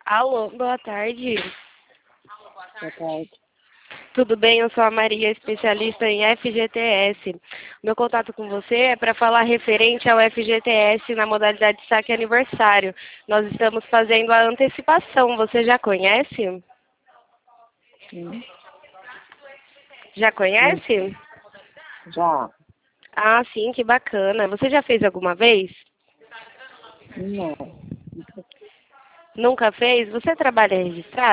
Alô, boa tarde. Boa tarde. Tudo bem? Eu sou a Maria, especialista em FGTS. Meu contato com você é para falar referente ao FGTS na modalidade saque aniversário. Nós estamos fazendo a antecipação. Você já conhece? Sim. Já conhece? Já? Ah, sim, que bacana. Você já fez alguma vez? Não. Nunca fez? Você trabalha registrado?